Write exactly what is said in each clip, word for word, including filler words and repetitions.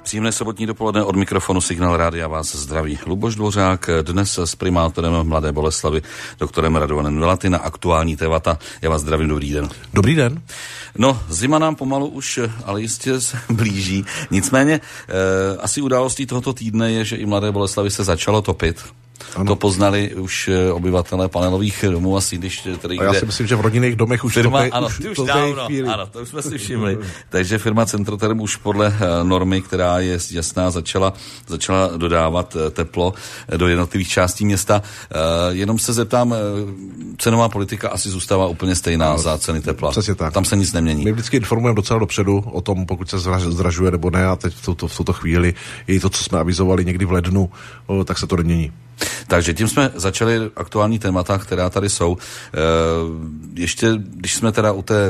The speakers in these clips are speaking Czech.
Příjemné sobotní dopoledne od mikrofonu Signál Rádia vás zdraví Luboš Dvořák, dnes s primátorem Mladé Boleslavi, doktorem Radovanem Velaty na aktuální témata. Já vás zdravím, dobrý den. Dobrý den. No, zima nám pomalu už, ale jistě se blíží. Nicméně, eh, asi událostí tohoto týdne je, že i Mladé Boleslavi se začalo topit. Ano. To poznali už obyvatelé panelových domů a sídlišť. A já si myslím, že v rodinných domech už firma, to je, ano, už, ty už to dávno, ano, to už jsme si všimli. Takže firma Centroterm už podle normy, která je jasná, začala, začala dodávat teplo do jednotlivých částí města. Jenom se zeptám, cenová politika asi zůstává úplně stejná no, za ceny tepla. Přesně tak. Tam se nic nemění. My vždycky informujeme docela dopředu o tom, pokud se zdražuje nebo ne, a teď v tuto, v tuto chvíli i to, co jsme avizovali někdy v lednu, tak se to nemění. Takže tím jsme začali aktuální témata, která tady jsou. E, ještě, když jsme teda u té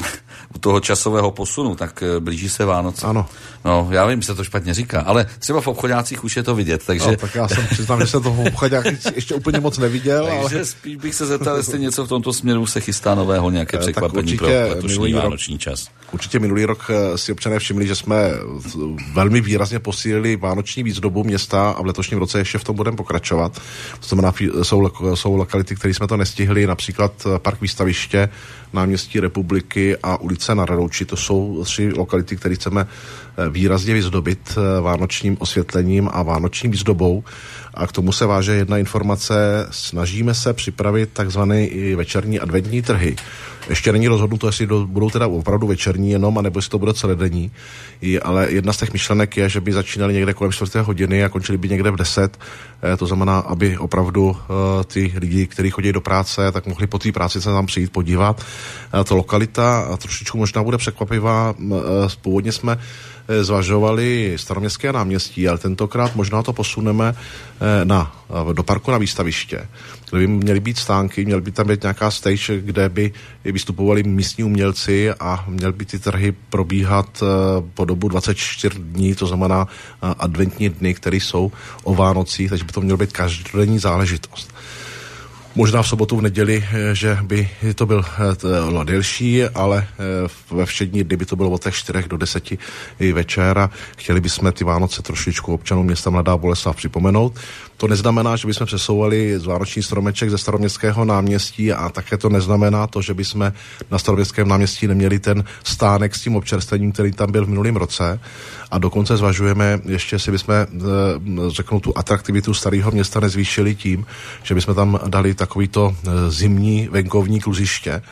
u toho časového posunu, tak blíží se Vánoce. Ano. No, já vím, že se to špatně říká, ale třeba v obchodácích už je to vidět, takže... No, tak já jsem přiznám, že jsem toho v obchodácích ještě úplně moc neviděl, takže ale... spíš bych se zeptal, jestli něco v tomto směru se chystá nového, nějaké překvapení pro letošní vánoční rok, čas. Určitě minulý rok si občané všimli, že jsme velmi výrazně posílili vánoční výzdobu města a v letošním roce ještě v tom budeme pokračovat. To znamená, jsou, jsou lokality, které jsme to nestihli, například Park Výstaviště, Náměstí Republiky a ulice Na Radouči. To jsou tři lokality, které chceme výrazně vyzdobit vánočním osvětlením a vánoční výzdobou. A k tomu se váže jedna informace. Snažíme se připravit takzvané i večerní adventní trhy. Ještě není rozhodnuto, jestli budou teda opravdu večerní jenom, anebo jestli to bude celodenní. Ale jedna z těch myšlenek je, že by začínali někde kolem čtvrté hodiny a končili by někde v deset. To znamená, aby opravdu ty lidi, kteří chodí do práce, tak mohli po té práci se tam přijít podívat. Ta lokalita trošičku možná bude překvapivá. Původně jsme zvažovali Staroměstské náměstí, ale tentokrát možná to posuneme na, do parku na Výstaviště, kde by měly být stánky, měly by tam být nějaká stage, kde by vystupovali místní umělci a měly by ty trhy probíhat po dobu dvacet čtyři dní, to znamená adventní dny, které jsou o Vánocích, takže by to mělo být každodenní záležitost. Možná v sobotu, v neděli, že by to byl to, delší, ale ve všední dny by to bylo od těch čtyřech do deseti večer a chtěli bychom ty Vánoce trošičku občanům města Mladá Boleslav připomenout. To neznamená, že bychom přesouvali z vánoční stromeček ze Staroměstského náměstí a také to neznamená to, že bychom na Staroměstském náměstí neměli ten stánek s tím občerstvením, který tam byl v minulém roce. A dokonce zvažujeme, ještě si bychom, řeknu, tu atraktivitu Starého města nezvýšili tím, že bychom tam dali takovýto zimní venkovní kluziště,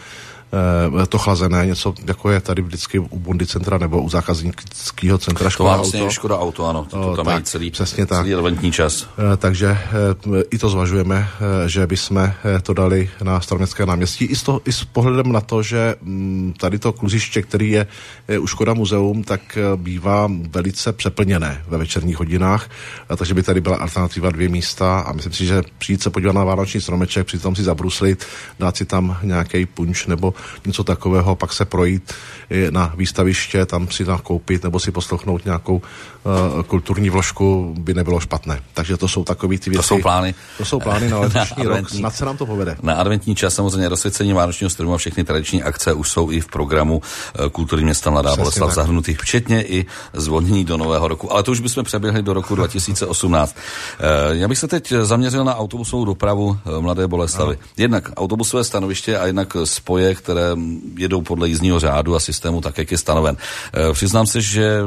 to chlazené, něco jako je tady vždycky u Bundy centra nebo u zákaznického centra Škoda Auto. To vlastně Škoda Auto, ano. To, to tam tak, mají celý, přesně celý adventní čas. Takže i to zvažujeme, že bychom to dali na Staroměstské náměstí. I s, to, i s pohledem na to, že tady to kluziště, který je u Škoda muzeum, tak bývá velice přeplněné ve večerních hodinách, takže by tady byla alternativa dvě místa a myslím si, že přijít se podívat na vánoční stromeček, přitom si zabruslit, dát si tam nějaký punč nebo něco takového, pak se projít na výstaviště, tam si nakoupit nebo si poslouchnout nějakou uh, kulturní vložku by nebylo špatné. Takže to jsou takový ty věci. To jsou plány. To jsou plány na letošní na rok. Snad se nám to povede. Na adventní čas samozřejmě rozsvěcení vánočního stromu a všechny tradiční akce už jsou i v programu uh, Kultury města Mladá Boleslav zahrnutých, včetně i zvolnění do nového roku. Ale to už bychom přeběhli do roku dva tisíce osmnáct. Uh, já bych se teď zaměřil na autobusovou dopravu uh, Mladé Boleslavy. No. Jednak autobusové stanoviště a jednak spoje, které jedou podle jízdního řádu a systému tak, jak je stanoven. E, přiznám se, že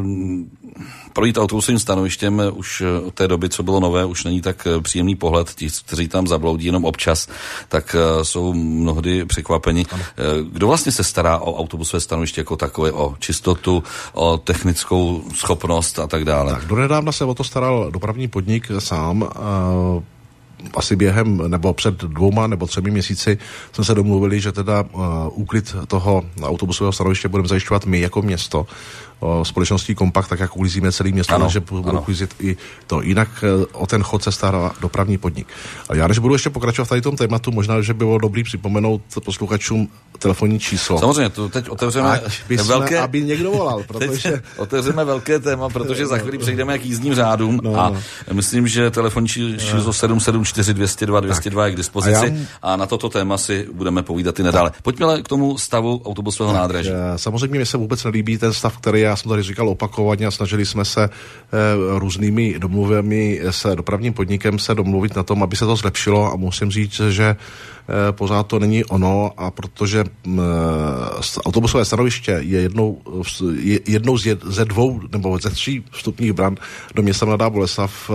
projít autobusovým stanovištěm už od té doby, co bylo nové, už není tak příjemný pohled. Ti, kteří tam zabloudí jenom občas, tak uh, jsou mnohdy překvapeni. Ano. Kdo vlastně se stará o autobusové stanoviště jako takové, o čistotu, o technickou schopnost a tak dále? Tak, donedávna se o to staral dopravní podnik sám. Uh... Asi během, nebo před dvouma nebo třemi měsíci jsme se domluvili, že teda uh, úklid toho autobusového stanoviště budeme zajišťovat my jako město. O společností Kompakt, tak jak uklízíme celé město, ano, takže budu uklízet i to. Jinak o ten chod se stará dopravní podnik. Ale já než budu ještě pokračovat v tady tom tématu, možná, že by bylo dobrý připomenout posluchačům telefonní číslo. Samozřejmě, to teď otevřeme velké... aby někdo volal, protože... otevřeme velké téma, protože za chvíli přejdeme k jízdním řádům no, a no. myslím, že telefonní číslo sedm sedm čtyři dvě nula dva dvě nula dva je k dispozici a, já... a na toto téma si budeme povídat i nadále. Pojďme k tomu stavu autobusového nádraží. Samozřejmě mi se vůbec nelíbí ten stav, který já jsem tady říkal opakovaně a snažili jsme se různými domluvami se dopravním podnikem se domluvit na tom, aby se to zlepšilo a musím říct, že pořád to není ono a protože autobusové stanoviště je jednou, je jednou z jed, ze dvou nebo ze tří vstupních bran do města Mladá Boleslav,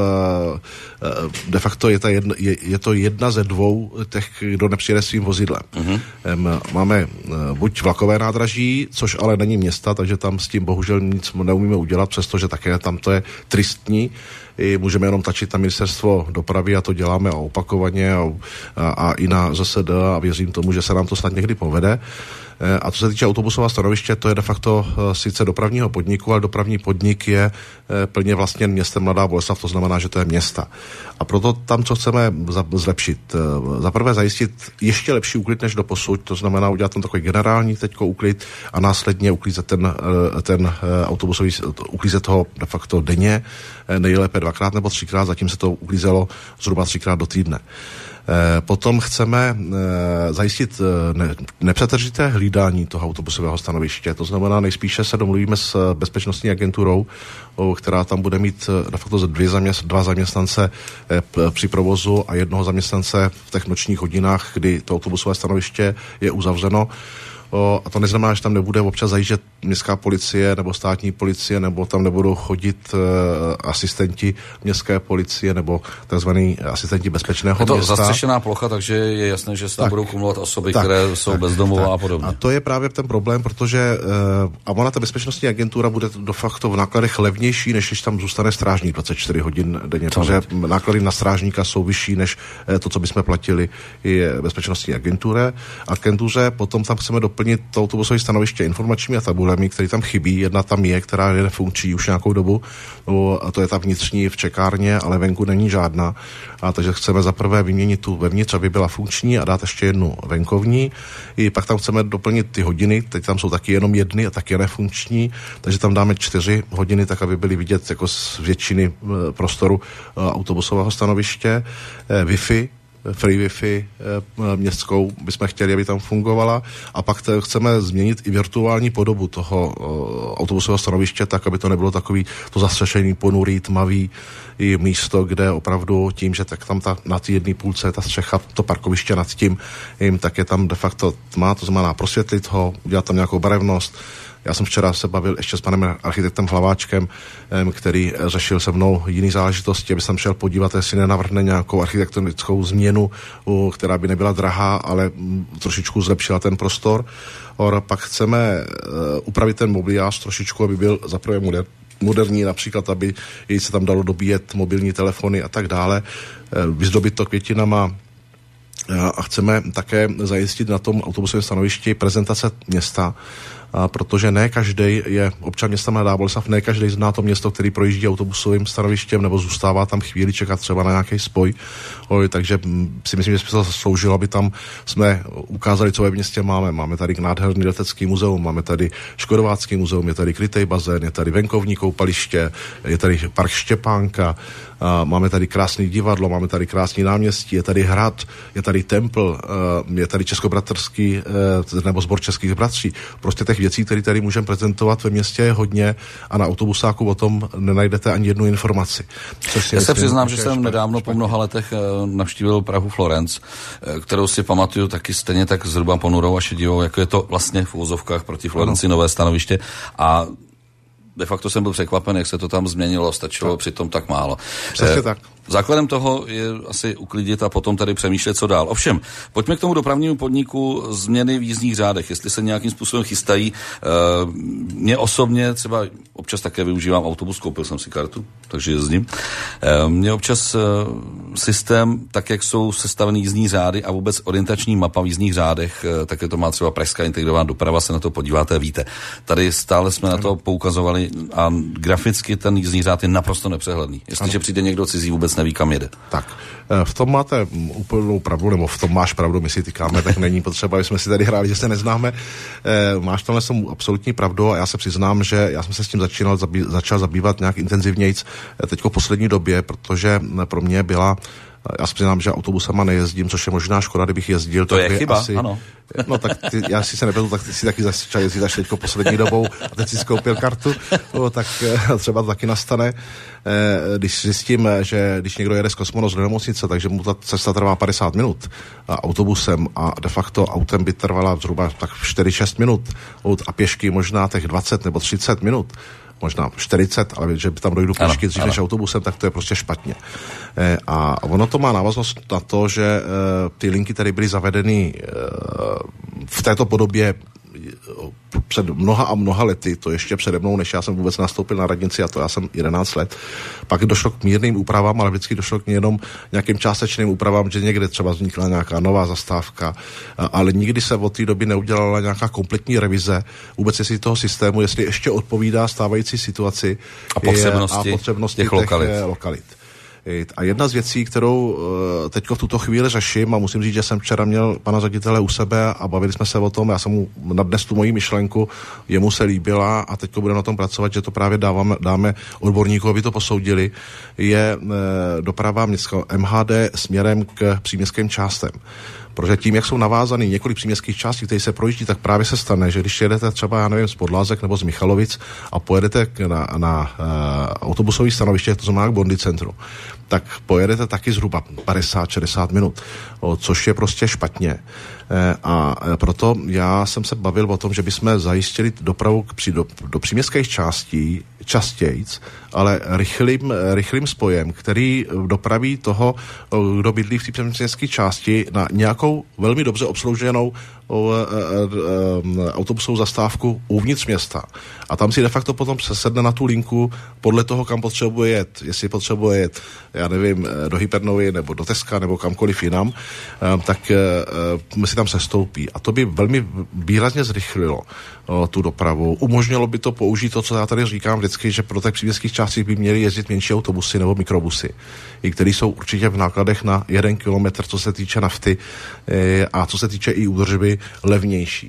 de facto je, ta jedna, je, je to jedna ze dvou těch, kdo nepřijede svým vozidlem. Uh-huh. Máme buď vlakové nádraží, což ale není města, takže tam s tím bohužel nic neumíme udělat, přestože také tam to je tristní. I můžeme jenom tlačit na ministerstvo dopravy a to děláme a opakovaně a, a, a i na Z S D a věřím tomu, že se nám to snad někdy povede. A co se týče autobusového stanoviště, to je de facto sice dopravního podniku, ale dopravní podnik je plně vlastně městem Mladá Boleslav, to znamená, že to je města. A proto tam, co chceme zlepšit, za prvé zajistit ještě lepší úklid než doposud, to znamená udělat tam takový generální teďko úklid a následně uklízet ten, ten autobusový, uklízet ho de facto denně, nejlépe dvakrát nebo třikrát, zatím se to uklízelo zhruba třikrát do týdne. Potom chceme zajistit nepřetržité hlídání toho autobusového stanoviště. To znamená, nejspíše se domluvíme s bezpečnostní agenturou, která tam bude mít de facto dvě zaměst, dva zaměstnance při provozu a jednoho zaměstnance v těch nočních hodinách, kdy to autobusové stanoviště je uzavřeno. O, a to neznamená, že tam nebude občas zajíždět městská policie nebo státní policie, nebo tam nebudou chodit uh, asistenti městské policie nebo takzvaný asistenti bezpečného města. Je to zastřešená plocha, takže je jasné, že se tam tak, budou kumulovat osoby, tak, které jsou tak, bezdomové a podobně. A to je právě ten problém, protože uh, a ona ta bezpečnostní agentura bude de facto v nákladech levnější, než když tam zůstane strážník dvacet čtyři hodin denně, to protože ne. náklady na strážníka jsou vyšší než uh, to, co bychom platili i bezpečnostní agentuře. Agentuře potom tam chceme doplnit to autobusové stanoviště informačními tabulemi, které tam chybí. Jedna tam je, která je nefunkční už nějakou dobu, a to je ta vnitřní v čekárně, ale venku není žádná. A takže chceme zaprvé vyměnit tu vevnitř, aby byla funkční a dát ještě jednu venkovní. I pak tam chceme doplnit ty hodiny, teď tam jsou taky jenom jedny a taky nefunkční, takže tam dáme čtyři hodiny, tak aby byly vidět jako z většiny prostoru autobusového stanoviště. Wi-Fi, free Wi-Fi e, městskou bychom chtěli, aby tam fungovala a pak te, chceme změnit i virtuální podobu toho e, autobusového stanoviště, tak, aby to nebylo takový to zastřešený, ponurý, tmavý i místo, kde opravdu tím, že tak tam ta, na té jedné půlce ta střecha, to parkoviště nad tím, jim, tak je tam de facto tma, to znamená prosvětlit ho, udělat tam nějakou barevnost. Já jsem včera se bavil ještě s panem architektem Hlaváčkem, který řešil se mnou jiný záležitosti, aby jsem šel podívat, jestli nenavrhne nějakou architektonickou změnu, která by nebyla drahá, ale trošičku zlepšila ten prostor. Or pak chceme upravit ten mobiliář trošičku, aby byl zaprvé moderní, moderní, například, aby jej se tam dalo dobíjet mobilní telefony a tak dále, vyzdobit to květinama a chceme také zajistit na tom autobusovém stanovišti prezentace města, a protože ne každý je občan města Mladá Boleslav, ne každý zná to město, který projíždí autobusovým stanovištěm nebo zůstává tam chvíli čekat třeba na nějaký spoj. Oj, takže si myslím, že by se to sloužilo, aby tam jsme ukázali, co ve městě máme. Máme tady nádherný letecký muzeum, máme tady Škodovácký muzeum, je tady krytej bazén, je tady venkovní koupaliště, je tady park Štěpánka, a máme tady krásný divadlo, máme tady krásný náměstí, je tady hrad, je tady templ, je tady českobratrský nebo sbor českých bratří. Prostě těch věcí, které tady můžeme prezentovat ve městě je hodně a na autobusáku o tom nenajdete ani jednu informaci. Já se přiznám, že jsem nedávno po mnoha letech navštívil Prahu Florenc, kterou si pamatuju taky stejně tak zhruba ponurou a šedivou, jako je to vlastně v uvozovkách proti Florenci nové stanoviště a de facto jsem byl překvapen, jak se to tam změnilo, stačilo tak. Přitom tak málo. Přesně eh, tak. Základem toho je asi uklidit a potom tady přemýšlet, co dál. Ovšem, pojďme k tomu dopravnímu podniku změny v jízdních řádech, jestli se nějakým způsobem chystají. E, mě osobně třeba občas také využívám autobus, koupil jsem si kartu, takže jezdím. E, mě občas e, systém, tak jak jsou sestavený jízdní řády a vůbec orientační mapa v jízdních řádech, e, také to má třeba Pražská integrovaná doprava, se na to podíváte, víte. Tady stále jsme na to poukazovali a graficky ten jízdní řád je naprosto nepřehledný. Jestliže přijde někdo cizí, vůbec neví, kam jede. Tak, v tom máte úplnou pravdu, nebo v tom máš pravdu, my si tykáme, tak není potřeba, aby jsme si tady hráli, že se neznáme. Máš tamhle jsem absolutní pravdu a já se přiznám, že já jsem se s tím začínal, zabý, začal zabývat nějak intenzivnějc teďko v poslední době, protože pro mě byla Já si přiznám, že autobusama nejezdím, což je možná škoda, kdybych jezdil. To tak je chyba, asi, ano. No tak ty, já si se neberu, tak ty si taky začal jezdit až teďko poslední dobou a teď si skoupil kartu, no, tak třeba to taky nastane. Když zjistím, že když někdo jede z Kosmonos do nemocnice, takže mu ta cesta trvá padesát minut a autobusem a de facto autem by trvala zhruba tak čtyři šest minut a pěšky možná těch dvacet nebo třicet minut, možná čtyřicet, ale že by tam dojdu pěšky dřív než autobusem, tak to je prostě špatně. E, a ono to má návaznost na to, že e, ty linky tady byly zavedeny e, v této podobě před mnoha a mnoha lety, to ještě přede mnou, než já jsem vůbec nastoupil na radnici, a to já jsem jedenáct let. Pak došlo k mírným úpravám, ale vždycky došlo k jenom nějakým částečným úpravám, že někde třeba vznikla nějaká nová zastávka, ale nikdy se od té doby neudělala nějaká kompletní revize, vůbec jestli toho systému, jestli ještě odpovídá stávající situaci a potřebnosti, a potřebnosti těch, těch lokalit. lokalit. A jedna z věcí, kterou teďko v tuto chvíli řeším, a musím říct, že jsem včera měl pana ředitele u sebe a bavili jsme se o tom, já jsem mu nadnes tu moji myšlenku, jemu se líbila a teďko budeme na tom pracovat, že to právě dáváme, dáme odborníků, aby to posoudili, je doprava městského M H D směrem k příměstským částem. Protože tím, jak jsou navázaný několik příměstských částí, které se projíždí, tak právě se stane, že když jedete třeba, já nevím, z Podlázek nebo z Michalovic a pojedete na, na uh, autobusový stanoviště, to znamená k Bondy centru, tak pojedete taky zhruba padesát šedesát minut, o, což je prostě špatně. E, a proto já jsem se bavil o tom, že bychom zajistili dopravu k při, do, do příměstských částí častějc, ale rychlým, rychlým spojem, který dopraví toho, kdo bydlí v té příměstské části na nějakou velmi dobře obslouženou autobusovou zastávku uvnitř města. A tam si de facto potom přesedne na tu linku podle toho, kam potřebuje jet. Jestli potřebuje jet, já nevím, do Hypernovy nebo do Teska nebo kamkoliv jinam, tak si tam sestoupí. A to by velmi výrazně zrychlilo tu dopravu. Umožnilo by to použít to, co já tady říkám vždycky, že pro těch příměstských částí by měly jezdit menší autobusy nebo mikrobusy, i které jsou určitě v nákladech na jeden kilometr, co se týče nafty a co se týče i údržby, levnější.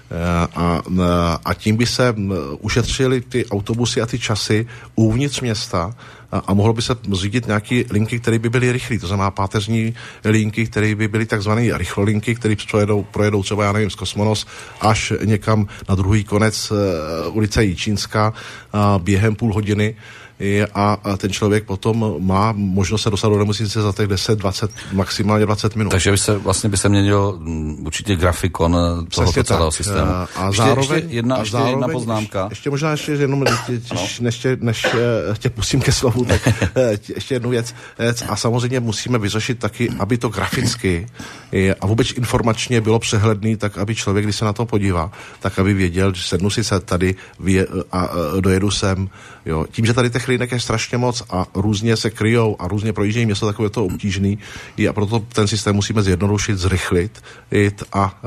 A, a tím by se ušetřily ty autobusy a ty časy uvnitř města a, a mohlo by se zřídit nějaké linky, které by byly rychlé, to znamená páteřní linky, které by byly takzvané rychlolinky, které projedou, projedou třeba, já nevím, z Kosmonos až někam na druhý konec uh, ulice Jičínská uh, během půl hodiny a ten člověk potom má možnost se dostat do nemocnice za těch deset, dvacet, maximálně dvacet minut. Takže by se, vlastně by se měnil určitě grafikon tohoto celého systému. A ještě, zároveň, ještě, jedna, a ještě zároveň, jedna poznámka. Ještě, ještě možná ještě jenom, než, než, než tě pustím ke slovu, tak ještě jednu věc. A samozřejmě musíme vyřešit taky, aby to graficky a vůbec informačně bylo přehledný, tak aby člověk, když se na to podívá, tak aby věděl, že sednu si se tady a dojedu sem. Jo. Tím, že tady těch linek je strašně moc a různě se kryjou a různě projíždějí město, takové to obtížný a proto ten systém musíme zjednodušit, zrychlit a,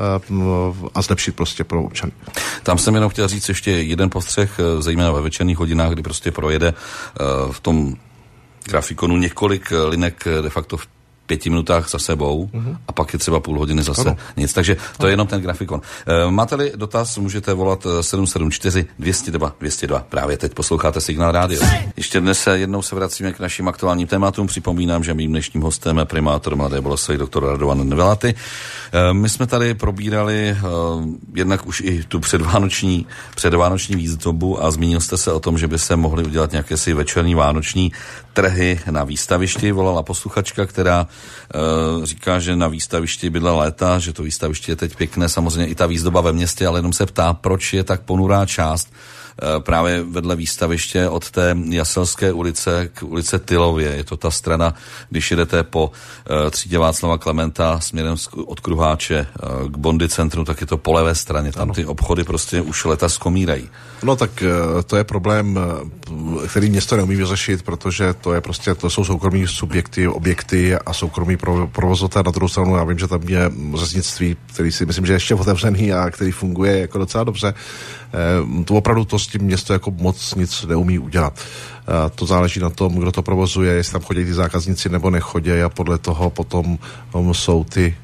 a zlepšit prostě pro občany. Tam jsem jenom chtěl říct ještě jeden postřeh, zejména ve večerních hodinách, kdy prostě projede v tom grafikonu několik linek de facto v pěti minutách za sebou mm-hmm. a pak je třeba půl hodiny zase ano. nic. Takže to je jenom ten grafikon. E, máte-li dotaz, můžete volat sedm sedm čtyři dvě nula dva dvě nula dva. Právě teď posloucháte Signál rádio. Ještě dnes jednou se vracíme k našim aktuálním tématům. Připomínám, že mým dnešním hostem je primátor Mladé Boleslavi doktor Radovan Nevelaty. E, my jsme tady probírali e, jednak už i tu předvánoční, předvánoční výzdobu a zmínil jste se o tom, že by se mohly udělat nějaké si večerní vánoční trhy na výstavišti. Volala posluchačka, která Uh, říká, že na výstavišti bydla léta, že to výstaviště je teď pěkné, samozřejmě i ta výzdoba ve městě, ale jenom se ptá, proč je tak ponurá část uh, právě vedle výstaviště od té Jaselské ulice k ulice Tylově. Je to ta strana, když jedete po uh, třídě Václava Klementa směrem od Kruháče uh, k Bondy centru, tak je to po levé straně. Tam ano. Ty obchody prostě už leta skomírají. No tak uh, to je problém, uh, který město neumí vyřešit, protože to je prostě, to jsou soukromí subjekty, objekty a soukromí provozotel. Na druhou stranu já vím, že tam je řeznictví, který si myslím, že je ještě otevřený a který funguje jako docela dobře. Uh, to opravdu to s tím město jako moc nic neumí udělat. To záleží na tom, kdo to provozuje, jestli tam chodí ty zákazníci nebo nechodí a podle toho potom jsou ty,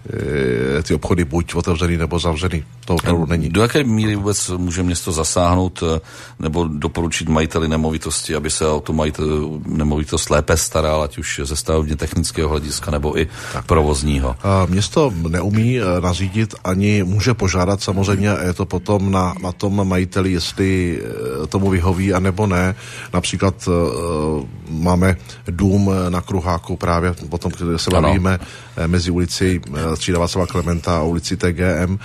ty obchody buď otevřený nebo zavřený. To opravdu není. Do jaké míry vůbec může město zasáhnout nebo doporučit majiteli nemovitosti, aby se o tu majitel, nemovitost lépe staral, ať už ze stavebně technického hlediska nebo i tak provozního? Město neumí nařídit ani může požádat samozřejmě, je to potom na, na tom majiteli, jestli tomu vyhoví a nebo ne. Například uh, máme dům na Kruháku právě potom, kde se bavíme mezi ulici Střída Václava Klementa a ulici T G M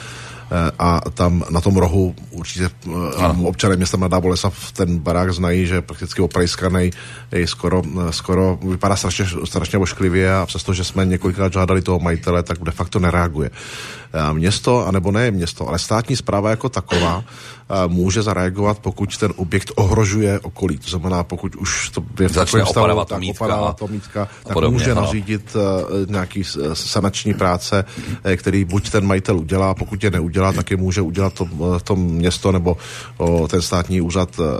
a tam na tom rohu určitě ano. Občané města Mladá Boleslav ten barák znají, že prakticky oprejskanej je skoro, skoro vypadá strašně, strašně ošklivě a přestože jsme několikrát žádali toho majitele, tak de facto nereaguje. Město, anebo ne město, ale státní správa jako taková může zareagovat, pokud ten objekt ohrožuje okolí. To znamená, pokud už to je v takovém stavu, tak opadává to mítka, tak podobně, může nařídit uh, nějaký sanační práce, který buď ten majitel udělá, pokud je neudělá, tak je může udělat to, to město nebo o, ten státní úřad uh,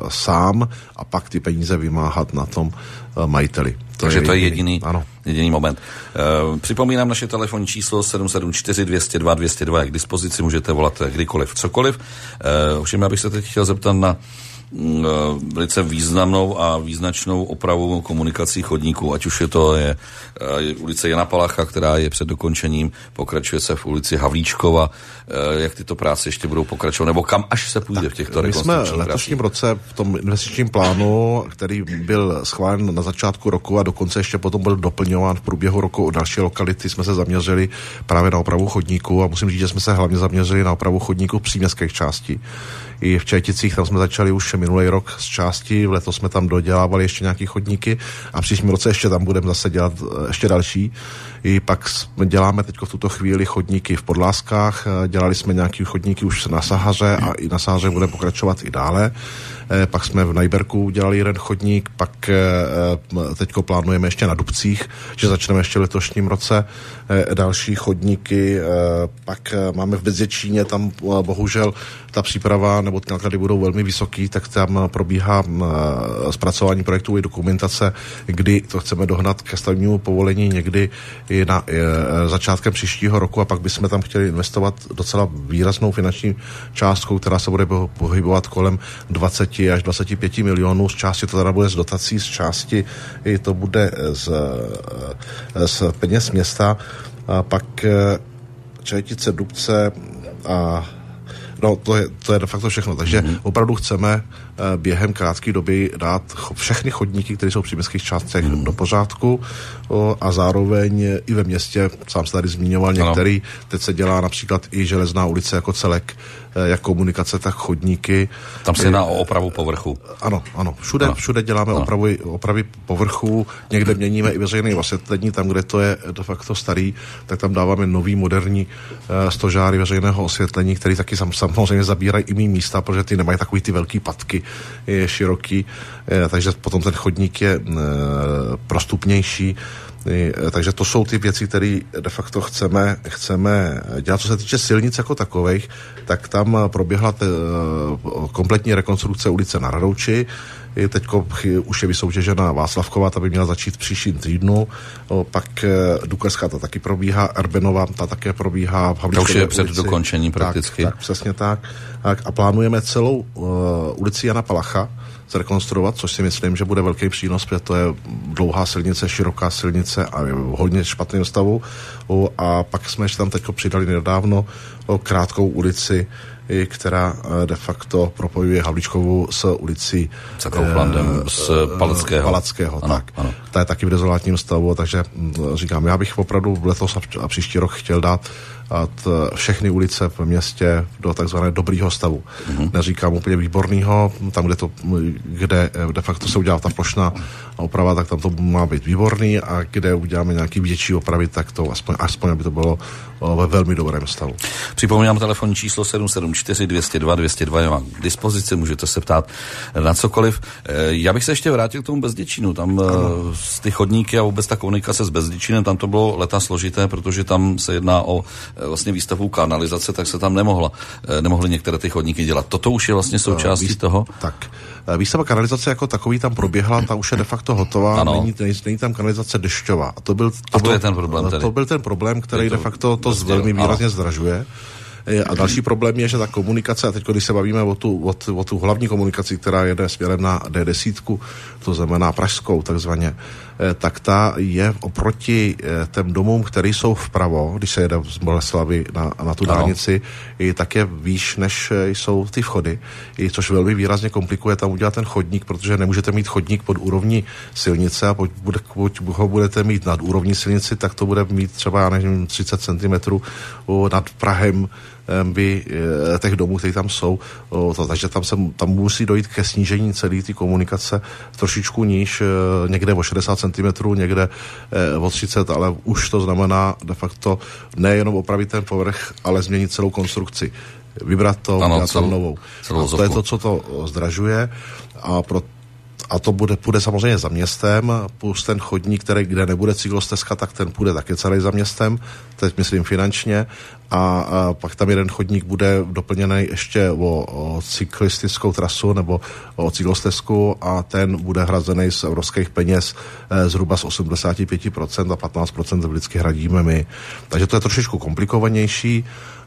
sám a pak ty peníze vymáhat na tom uh, majiteli. To Takže je to je jediný, ano. jediný moment. Uh, připomínám naše telefonní číslo sedm sedm čtyři dvě nula dva dvě nula dva je k dispozici, můžete volat kdykoliv, cokoliv. Uh, ovšem, já bych se teď chtěl zeptat na uh, velice významnou a význačnou opravu komunikací chodníků, ať už je to je, uh, je ulice Jana Palacha, která je před dokončením, pokračuje se v ulici Havlíčkova. Uh, jak tyto práce ještě budou pokračovat, nebo kam až se půjde tak, v těchto rekonstrukčních My jsme v letošním roce v tom investičním plánu, který byl schválen na začátku roku a dokonce ještě potom byl doplňován v průběhu roku o další lokality, jsme se zaměřili právě na opravu chodníků a musím říct, že jsme se hlavně zaměřili na opravu chodníků v příměstských částí. I v Čajticích, tam jsme začali už minulý rok z části, v letos jsme tam dodělávali ještě nějaký chodníky a příštím roce ještě tam budeme zase dělat ještě další. I pak děláme teď v tuto chvíli chodníky v Podláskách, dělali jsme nějaký chodníky už na Sahaře a i na Sahaře budeme pokračovat i dále. Pak jsme v Najberku udělali jeden chodník, pak teďko plánujeme ještě na Dubcích, že začneme ještě v letošním roce další chodníky, pak máme v Bezděčíně, tam bohužel ta příprava nebo ty náklady budou velmi vysoký, tak tam probíhá zpracování projektů i dokumentace, kdy to chceme dohnat ke stavebnímu povolení někdy i na e, začátkem příštího roku a pak bychom tam chtěli investovat docela výraznou finanční částkou, která se bude pohybovat kolem dvacet až dvacet pět milionů. Z části to teda bude z dotací, z části i to bude z, z peněz města. A pak Čajtice, Dubce a no, to je, to je de facto všechno. Takže mm-hmm. opravdu chceme uh, během krátké doby dát cho- všechny chodníky, které jsou v příměstských částech, mm-hmm. do pořádku o, a zároveň i ve městě, sám se tady zmiňoval některý, ano. Teď se dělá například i Železná ulice jako celek, jak komunikace, tak chodníky. Tam se jedná o opravu povrchu. Ano, ano. Všude, ano. všude děláme ano. opravy, opravy povrchu, někde měníme i veřejné osvětlení, tam, kde to je de facto starý, tak tam dáváme nový, moderní uh, stožáry veřejného osvětlení, který taky sam, samozřejmě zabírají i mý místa, protože ty nemají takový ty velký patky, je široký, uh, takže potom ten chodník je uh, prostupnější. Takže to jsou ty věci, které de facto chceme, chceme dělat. Co se týče silnic jako takových, tak tam proběhla te, kompletní rekonstrukce ulice na Radouči. Teďko už je vysoutěžena Václavková, ta by měla začít v příštím týdnu. Pak Dukerská, ta taky probíhá, Erbenova, ta také probíhá v Havlíčkové ulici. To už je před dokončením prakticky. Tak, tak, přesně tak. A plánujeme celou uh, ulici Jana Palacha zrekonstruovat, což si myslím, že bude velký přínos, protože to je dlouhá silnice, široká silnice a je v hodně špatném stavu. O, a pak jsme ještě tam teď přidali nedávno o krátkou ulici, která de facto propojuje Havlíčkovu s ulicí s Kauflandem, e, z Palackého. Palackého ano, tak. Ano. Ta je taky v dezolátním stavu, takže říkám, já bych opravdu letos a příští rok chtěl dát a všechny ulice v městě do takzvané dobrýho stavu. Mm-hmm. Neříkám úplně výborného, tam, kde to, kde de facto se udělá ta plošná oprava, tak tam to má být výborný a kde uděláme nějaký větší opravy, tak to aspoň, aspoň aby to bylo ve velmi dobrém stavu. Připomínám telefonní číslo sedm sedm čtyři dvě nula dva dvě nula dva je vám k dispozici, můžete se ptát na cokoliv. Já bych se ještě vrátil k tomu Bezděčínu, tam z ty chodníky a vůbec ta komunikace s Bezděčínem, tam to bylo leta složité, protože tam se jedná o vlastně výstavbu kanalizace, tak se tam nemohla, nemohly některé ty chodníky dělat. Toto už je vlastně součástí Výst- toho? Tak. Výstava kanalizace jako takový tam proběhla, ta už je de facto hotová, není, není, není tam kanalizace dešťová. A to byl, to a to byl, je ten problém tedy. To byl ten problém, který to, de facto to velmi výrazně ano. zdražuje. A další problém je, že ta komunikace, a teď když se bavíme o tu, o, tu, o tu hlavní komunikaci, která jede směrem na D deset, to znamená pražskou takzvaně, tak ta je oproti těm domům, které jsou vpravo, když se jede z Boleslavy na, na tu dálnici, i tak je výš, než jsou ty vchody, i což velmi výrazně komplikuje tam udělat ten chodník, protože nemůžete mít chodník pod úrovní silnice a pokud bude, ho budete mít nad úrovní silnici, tak to bude mít třeba, já nevím, třicet centimetrů nad Prahem by těch domů, které tam jsou, to, takže tam, se, tam musí dojít ke snížení celé ty komunikace trošičku níž, někde o šedesát centimetrů, někde o třicet, ale už to znamená de facto nejenom opravit ten povrch, ale změnit celou konstrukci. Vybrat to, ano, celou, novou. A to je to, co to zdražuje a pro A to bude, půjde samozřejmě za městem, plus ten chodník, který, kde nebude cyklostezka, tak ten půjde taky celý za městem, teď myslím finančně, a, a pak tam jeden chodník bude doplněný ještě o, o cyklistickou trasu nebo o cyklostezku a ten bude hrazený z evropských peněz e, zhruba z osmdesát pět procent a patnáct procent vždycky hradíme my. Takže to je trošičku komplikovanější,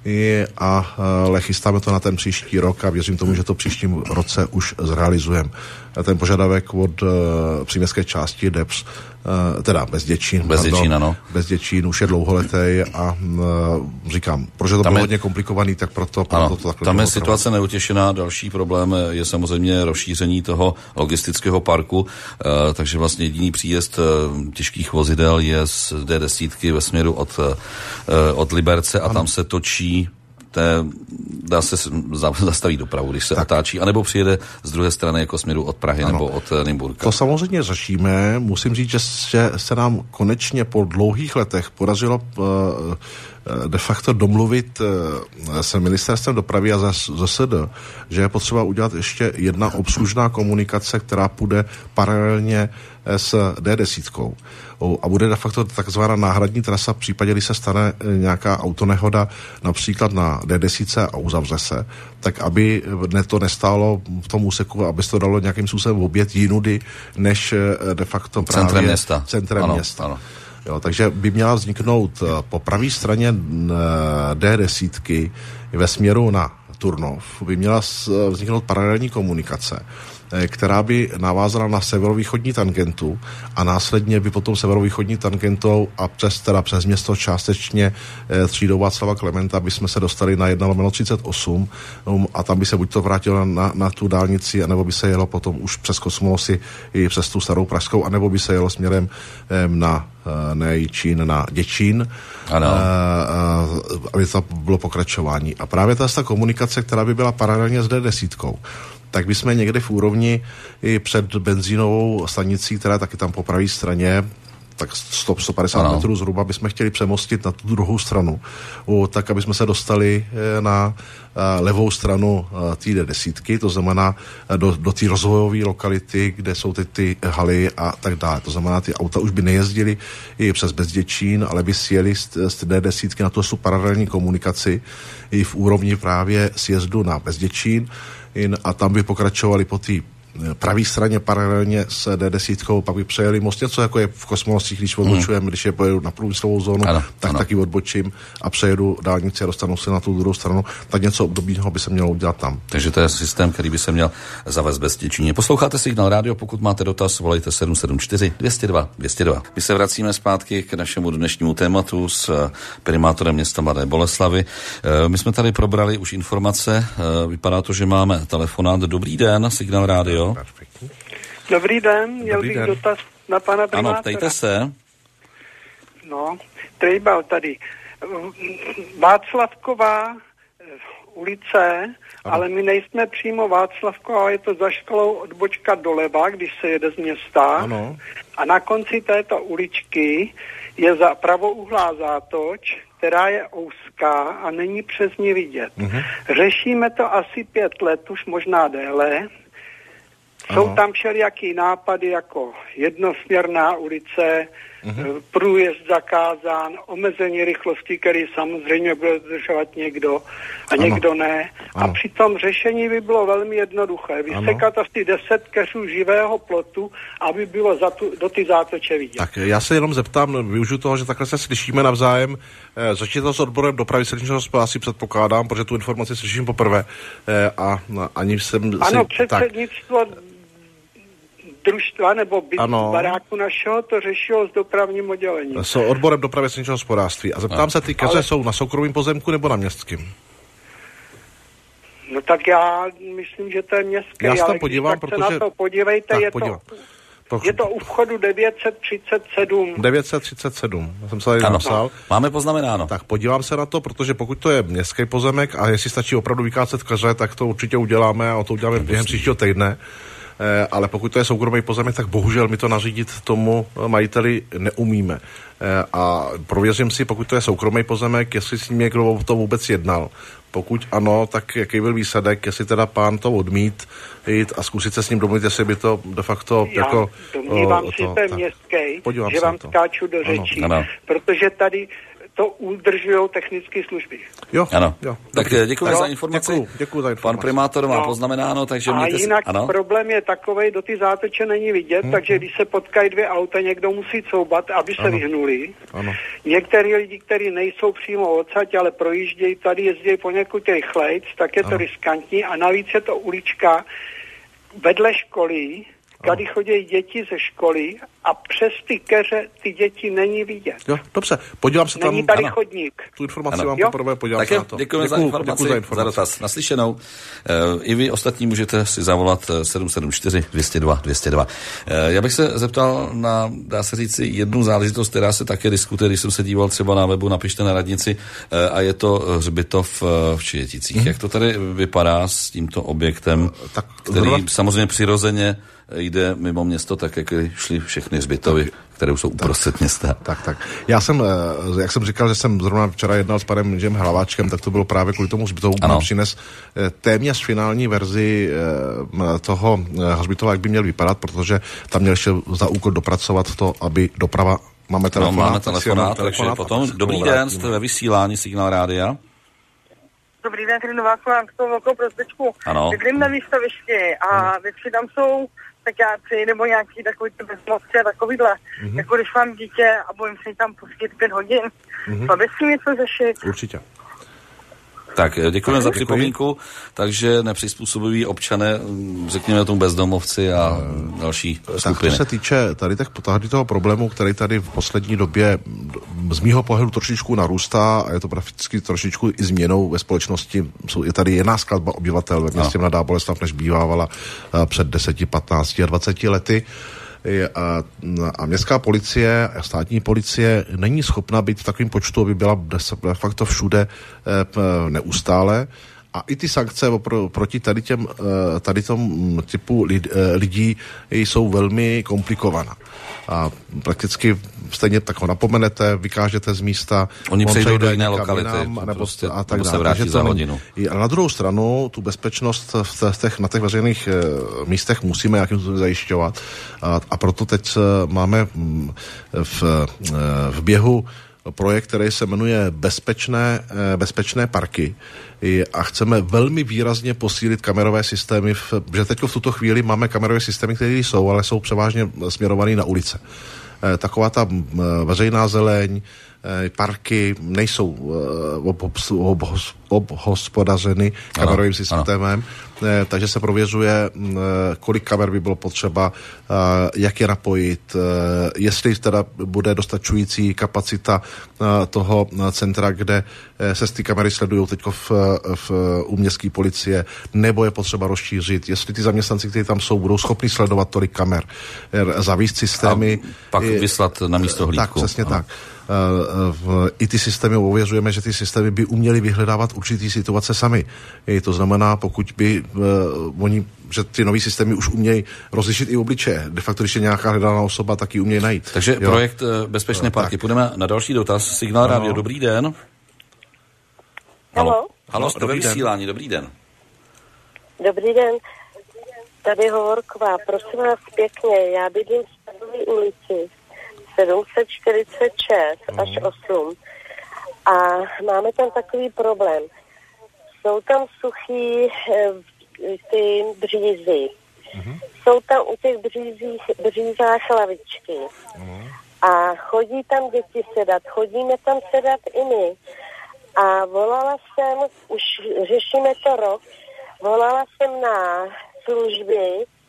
a ale chystáme to na ten příští rok a věřím tomu, že to příštím roce už zrealizujeme. Ten požadavek od uh, příměstské části D E P S, uh, teda Bezděčín, Bezděčín, ano. Bezděčín už je dlouholetý a uh, říkám, protože to tam bylo je, hodně komplikovaný, tak proto, proto ano, to takhle. Tam je situace trvat. Neutěšená. Další problém je samozřejmě rozšíření toho logistického parku, uh, takže vlastně jediný příjezd uh, těžkých vozidel je z D deset ve směru od, uh, od Liberce a ano. Tam se točí té, dá se zastaví dopravu, když se tak otáčí, anebo přijede z druhé strany jako směru od Prahy ano. nebo od Nymburka. To samozřejmě řešíme. Musím říct, že se nám konečně po dlouhých letech podařilo de facto domluvit se ministerstvem dopravy a Z S D, že je potřeba udělat ještě jedna obslužná komunikace, která půjde paralelně s D deset. A bude de facto takzvaná náhradní trasa v případě, kdy se stane nějaká autonehoda například na D deset a uzavře se, tak aby to nestálo v tom úseku, aby se to dalo nějakým způsobem obět jinudy, než de facto právě centrem města. Centrem ano, města. Ano. Jo, takže by měla vzniknout po pravé straně D deset ve směru na Turnov, by měla vzniknout paralelní komunikace, která by navázala na severovýchodní tangentu a následně by potom severovýchodní tangentou a přes, teda přes město částečně třídou Václava Klementa by jsme se dostali na jedna lomeno třicet osm um, a tam by se buď to vrátilo na, na tu dálnici, anebo by se jelo potom už přes Kosmolosy i přes tu starou pražskou, anebo by se jelo směrem um, na ne Jičín, na Děčín, ano. A, a, aby to bylo pokračování. A právě ta, ta komunikace, která by byla paralelně s D deset, tak bychom někde v úrovni i před benzínovou stanicí, která taky tam po pravé straně, tak sto až sto padesát ano. metrů zhruba bychom chtěli přemostit na tu druhou stranu, o, tak aby jsme se dostali na a, levou stranu té D deset, to znamená do, do té rozvojové lokality, kde jsou ty, ty haly a tak dále. To znamená, ty auta už by nejezdily i přes Bezděčín, ale by sjeli z, z D deset na tu paralelní komunikaci i v úrovni právě sjezdu na Bezděčín a tam by pokračovali po té pravé straně paralelně s D deset, pak by přejeli most, něco jako je v Kosmolosích, když odbočujeme, mm. když je pojedu na průmyslovou zónu, ano, tak ano. taky odbočím a přejedu dálnici a dostanu se na tu druhou stranu, tak něco obdobného by se mělo udělat tam. Takže to je systém, který by se měl zavést bez Děčíně. Posloucháte Signál rádio, pokud máte dotaz, volejte sedm sedm čtyři dvě nula dva dvě nula dva. My se vracíme zpátky k našemu dnešnímu tématu s primátorem města Mladé Boleslavi. My jsme tady probrali už informace, vypadá to, že máme telefonát. Dobrý den, Signál rádio. Dobrý den, měl bych dotaz na pana primátora. Ano, ptejte se. No, Trejbal tady. Václavková ulice, ano. Ale my nejsme přímo Václavková, je to za školou odbočka doleva, když se jede z města. Ano. A na konci této uličky je za pravouhlá zátoč, která je úzká a není přes ní vidět. Uh-huh. Řešíme to asi pět let, už možná déle. Jsou tam všelijaký nápady jako jednosměrná ulice, uh-huh. průjezd zakázán, omezení rychlosti, který samozřejmě bude dodržovat někdo a ano. někdo ne. Ano. A přitom řešení by bylo velmi jednoduché. Vysekat asi deset keřů živého plotu, aby bylo za tu, do ty zátoče vidět. Tak já se jenom zeptám, využiju toho, že takhle se slyšíme navzájem. Eh, začít to s odborem dopravy silničního hospodářství, předpokládám, protože tu informaci slyším poprvé. Eh, a ani jsem... Ano, si, předsednictvo družstva nebo byt baráku našeho to řešilo s dopravním oddělením. S odborem dopravy silničního hospodářství. A zeptám no. se, ty keře Ale... jsou na soukromém pozemku nebo na městském? No tak já myslím, že to je městský. Já se tam podívám, tak protože... se na to podívejte, tak, je, podívám. to, je to u vchodu devět set třicet sedm. devět set třicet sedm, já jsem se tady napsal. Máme poznamenáno. Tak podívám se na to, protože pokud to je městský pozemek a jestli stačí opravdu vykácet keře, tak to určitě uděláme a to uděláme během příštího týdne. Eh, ale pokud to je soukromý pozemek, tak bohužel my to nařídit tomu majiteli neumíme. Eh, a prověřím si, pokud to je soukromý pozemek, jestli s ním někdo o to vůbec jednal. Pokud ano, tak jaký byl výsledek, jestli teda pán to odmít jít a zkusit se s ním domluvit, jestli by to de facto Já jako... domnívám si, že to je městský, že vám skáču do řečí, ano. protože tady to udržujou technické služby. Jo, ano. Jo. Tak děkuji za informaci. Děkuji, děkuji za informaci. Pan primátor má no. poznamenáno, takže... A jinak si... problém je takovej, do ty zátoče není vidět, hmm. takže když se potkají dvě auta, někdo musí coubat, aby se ano. vyhnuli. Ano. Některý lidi, kteří nejsou přímo odsaď, ale projíždějí tady, jezdí poněkud rychlejc, tak je ano. to riskantní a navíc je to ulička vedle školy, tady chodí děti ze školy a přes ty keře ty děti není vidět. Jo, dobře, podívám se tam. Není tady ano. chodník. Tu informaci ano. vám poprvé podívám se na to. Děkujeme za informaci, za, informaci. za dotaz. Naslyšenou. E, I vy ostatní můžete si zavolat sedm sedm čtyři dvě nula dva dvě nula dva. E, já bych se zeptal na, dá se říci, jednu záležitost, která se také diskutuje, když jsem se díval třeba na webu, napište na radnici, e, a je to hřbitov v Čijeticích. Hmm. Jak to tady vypadá s tímto objektem, tak, který zrovna... samozřejmě přirozeně jde mimo město, tak jak šly všechny hřbitovy, které jsou uprostřed města. Tak, tak. Já jsem, jak jsem říkal, že jsem zrovna včera jednal s panem Jim Hlaváčkem, tak to bylo právě kvůli tomu hřbitovu, který přines téměř finální verzi toho hřbitova, jak by měl vypadat, protože tam měl ještě za úkol dopracovat to, aby doprava... Máme telefonát. No, máme telefonát, takže potom... Dobrý den, jste ve vysílání Signál Rádia. Dobrý den, tady Nováková, s tou velkou prospečku. Bydlím na výstavišti a většinou tam jsou takáci nebo nějaký takový bezmocci a takovýhle. Mm-hmm. Jako když mám dítě a bojím se tam pustit pět hodin. Mm-hmm. To by si něco řešit. Určitě. Tak děkujeme za připomínku, takže nepřizpůsobiví občané, řekněme tomu bezdomovci a další skupiny. Tak to se týče tady, tak, tady toho problému, který tady v poslední době z mýho pohledu trošičku narůstá a je to prakticky trošičku i změnou ve společnosti. Je tady jiná skladba obyvatel ve městě Mladá Boleslav, než bývávala před deseti, patnácti a dvaceti lety. A, a městská policie a státní policie není schopna být v takovém počtu, aby byla de facto všude e, neustále. A i ty sankce opr- proti tady, těm, tady tom typu lid, lidí jsou velmi komplikovaná. A prakticky stejně tak ho napomenete, vykážete z místa. Oni přejdou do jiné lokality, jinam, nebo, prostě, a tak nebo se vrátí za hodinu. A na druhou stranu tu bezpečnost v těch, na těch veřejných e, místech musíme nějakým způsobem zajišťovat. A, a proto teď máme v, v běhu projekt, který se jmenuje Bezpečné, bezpečné parky a chceme velmi výrazně posílit kamerové systémy, v, že teď v tuto chvíli máme kamerové systémy, které jsou, ale jsou převážně směrované na ulice. Taková ta veřejná zeleň, parky nejsou obhospodařeny kamerovým systémem, ano. Takže se prověřuje, kolik kamer by bylo potřeba, jak je napojit, jestli teda bude dostačující kapacita toho centra, kde se ty kamery sledují teď v, v, u městské policie, nebo je potřeba rozšířit, jestli ty zaměstnanci, kteří tam jsou, budou schopni sledovat tolik kamer, zavíst systémy. A pak vyslat na místo hlídku. Tak, přesně ano. tak. V, i ty systémy ověřujeme, že ty systémy by uměly vyhledávat určitý situace sami. Je, to znamená, pokud by uh, oni, že ty nový systémy už umějí rozlišit i obličeje. De facto, když je nějaká hledaná osoba, tak ji umějí najít. Takže jo. projekt uh, Bezpečné no, parky. Tak. Půjdeme na další dotaz. Signál no. Radio, dobrý den. Halo. Halo, jste ve vysílání, dobrý den. Dobrý den. Tady Hovorková, prosím vás pěkně, já bydlím v Stadové ulici sedm set čtyřicet šest mm. až osm a máme tam takový problém. Jsou tam suchý ty břízy. Mm. Jsou tam u těch břízích, břízách lavičky. Mm. A chodí tam děti sedat, chodíme tam sedat i my. A volala jsem, už řešíme to rok, volala jsem na služby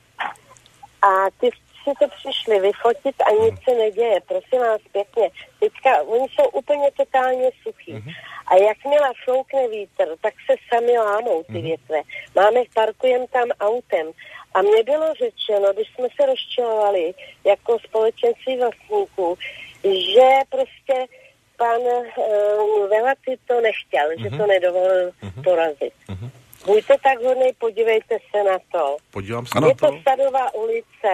a ty si to přišli vyfotit a nic se neděje, prosím vás pěkně. Teďka, oni jsou úplně totálně suchý. Mm-hmm. A jakmile foukne vítr, tak se sami lámou ty mm-hmm. větve. Máme, parkujeme tam autem. A mně bylo řečeno, když jsme se rozčilovali jako společenství vlastníků, že prostě pan uh, Velaty to nechtěl, mm-hmm. že to nedovolil mm-hmm. porazit. Mm-hmm. Buďte tak hodnej, podívejte se na to. Podívám se je na to. Je to Stadová ulice.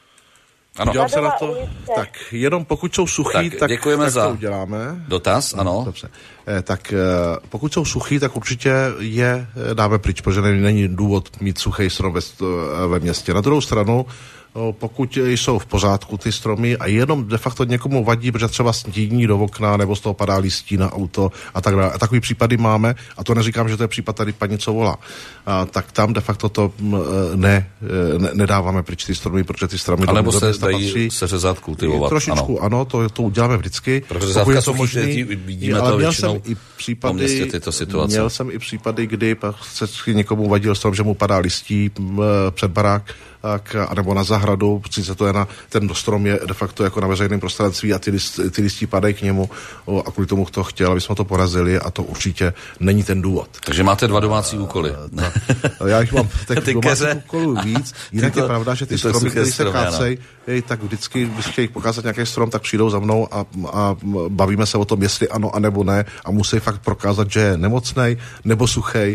Ano. Podívám se na to. Ulice. Tak jenom pokud jsou suchý, tak, tak, děkujeme tak za to uděláme. Dotaz, ano. Dobře. Eh, tak eh, pokud jsou suchý, tak určitě je dáme pryč, protože není důvod mít suchý strom ve, ve městě. Na druhou stranu, pokud jsou v pořádku ty stromy a jenom de facto někomu vadí, protože třeba stíní do okna nebo z toho padá listí na auto a tak dále. A takový případy máme, a to neříkám, že to je případ tady paní, co volá, a tak tam de facto to ne, ne nedáváme pryč ty stromy, protože ty stromy a nebo se dají seřezat, kultivovat. Trošičku, ano, ano to, to uděláme vždycky. Protože řádka to možný, vidíme to většinou i případy, po městě tyto situace. Měl jsem i případy, kdy se někomu vadil strom, že mu padá listí před barák, tak, anebo na zahradu, protože to je na, ten strom je de facto jako na veřejném prostranství a ty, list, ty listí padají k němu o, a kvůli tomu to chtěl, aby jsme to porazili a to určitě není ten důvod. Takže máte dva domácí úkoly. Ne. Já jich mám tak domácí úkolů víc, jinak to, je pravda, že ty, ty stromy, které se kácejí, tak vždycky, když chtějí pokázat nějaký strom, tak přijdou za mnou a, a bavíme se o tom, jestli ano, anebo ne a musí fakt prokázat, že je nemocnej, nebo suchej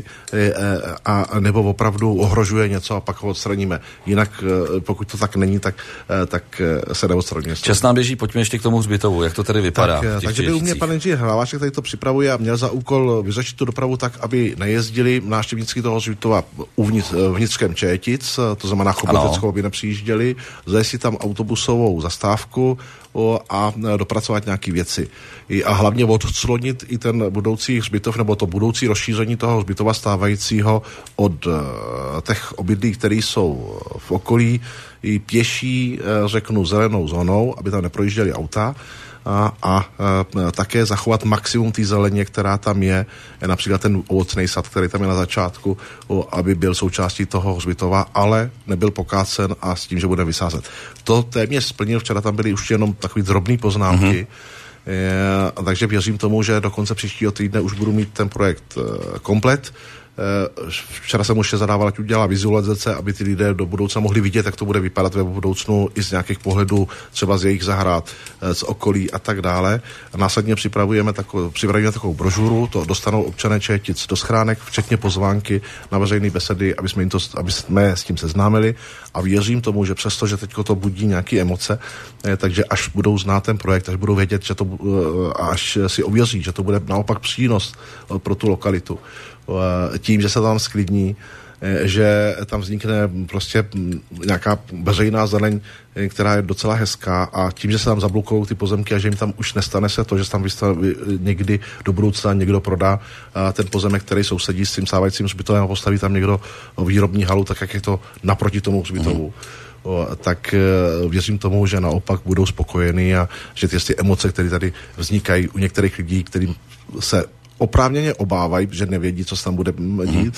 a, a nebo opravdu ohrožuje něco a pak ho odstraníme. Jinak, pokud to tak není, tak, tak se neodstraňuje. Čas nám běží, pojďme ještě k tomu hřbitovu. Jak to tedy vypadá? Tak, takže by u mě pan inženýr Hlaváček tady to připravuje a měl za úkol vyřešit tu dopravu tak, aby nejezdili návštěvníci toho hřbitova uvnitř, vnitřkem Čejetic, to znamená Choboteckou, aby nepřijížděli, zajistit tam autobusovou zastávku o, a dopracovat nějaké věci. I, a hlavně odclonit i ten budoucí hřbitov, nebo to budoucí rozšíření toho hřbitova stávajícího od uh, těch obydlí, které jsou v okolí, i pěší, uh, řeknu, zelenou zónou, aby tam neprojížděly auta, a, a, a také zachovat maximum té zeleně, která tam je, je například ten ovocný sad, který tam je na začátku, o, aby byl součástí toho hřbitova, ale nebyl pokácen a s tím, že bude vysázet. To téměř splnil, včera tam byly už jenom takový drobný poznámky, mm-hmm. je, takže věřím tomu, že do konce příštího týdne už budu mít ten projekt uh, komplet. Včera jsem už zadával, ať udělá vizualizace, aby ty lidé do budoucna mohli vidět, jak to bude vypadat ve budoucnu i z nějakých pohledů, třeba z jejich zahrad, z okolí a tak dále. A následně připravujeme takovou, připravujeme takovou brožuru, to dostanou občané Čejetic do schránek, včetně pozvánky na veřejné besedy, aby jsme, jim to, aby jsme s tím seznámili a věřím tomu, že přesto, že teďko to budí nějaké emoce, takže až budou znát ten projekt, až budou vědět, že to, až si ověří, že to bude naopak přínos pro tu lokalitu, tím, že se tam sklidní, že tam vznikne prostě nějaká veřejná zeleň, která je docela hezká a tím, že se tam zablokují ty pozemky a že jim tam už nestane se to, že se tam vystaví, někdy do budoucna někdo prodá ten pozemek, který sousedí s tím stávajícím hřbitovem a postaví tam někdo výrobní halu, tak jak je to naproti tomu hřbitovu. Mm. Tak věřím tomu, že naopak budou spokojení a že ty, ty emoce, které tady vznikají u některých lidí, kterým se oprávněně obávají, že nevědí, co se tam bude dít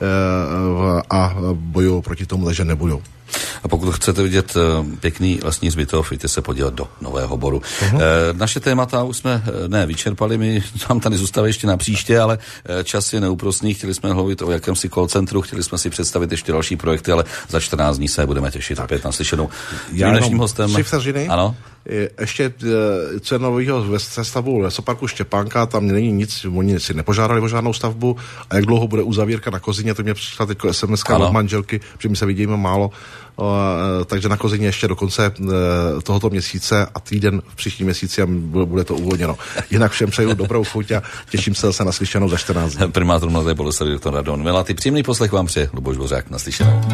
mm. a bojují proti tomu, takže nebudou. A pokud chcete vidět pěkný lesní hřbitov, jděte se podívat do Nového Boru. Uh-huh. E, naše témata už jsme ne vyčerpali, my nám tady zůstávají ještě na příště, ale čas je neúprosný, chtěli jsme mluvit o jakémsi call centru, chtěli jsme si představit ještě další projekty, ale za čtrnáct dní se budeme těšit tak. Opět na slyšenou. Já naším hostem. Tři vteřiny. Ano. Ještě co je nového ve stavu lesoparku Štěpánka, tam není nic, oni si nepožádali o žádnou stavbu a jak dlouho bude uzavírka na Kozině, to mě přišla teď es em eska od manželky, že my se vidíme málo, o, takže na Kozině ještě do konce tohoto měsíce a týden v příštím měsíci a bude to uvolněno. Jinak všem přeju dobrou chuť a těším se zase na slyšenou za čtrnáct dní. Primátor Mladé Boleslavi doktor Radon Velaty, příjemný poslech vám přeje Luboš Dvořák, na slyšenou.